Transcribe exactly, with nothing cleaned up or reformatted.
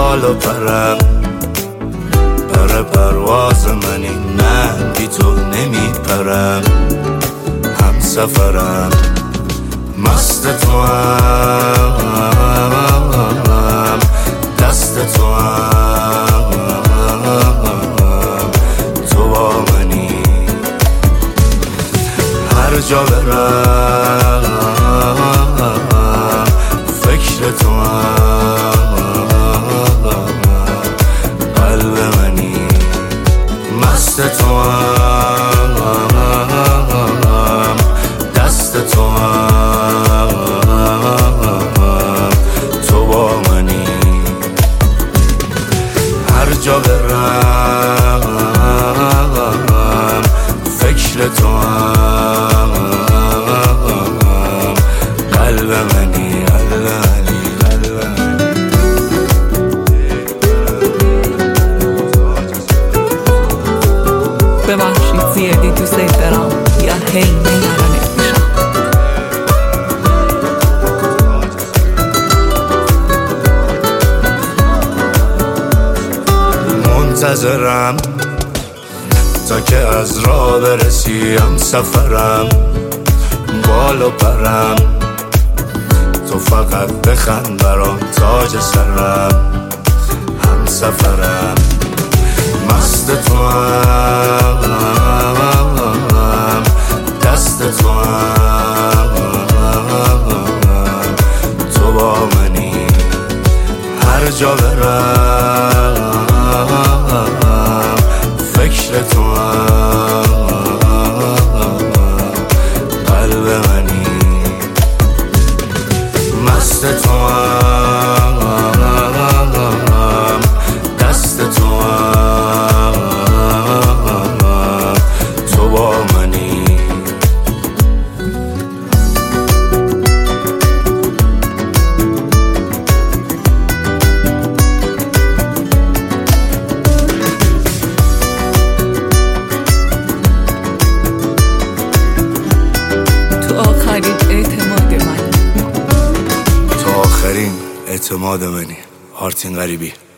بال و پرم، پر پرواز منی، نه بی تو نمی پرم. هم سفرم، مست تو هم، دست تو هم، تو با منی. هر جا برم فکر تو هم، قلب منی. مست تو هم، دست تو هم، تو با منی. هر جا برم فکر تو هم، قلب منی، قلب منی، قلب منی. ببخشید زیادی دوست دارم یا هی نگرانت میشم. منتظرم تا که از راه برسیم سفرم، بال و پرم. تو فقط بخند برام تاج سرم. هم سفرم، مست تو هم، دست تو هم، تو با منی. هر جا برم فکر تو هم، قلب منی. مست تو هم، دست تو هم، تو با منی. تو آخرین اعتماد منی. آرتین غریبی.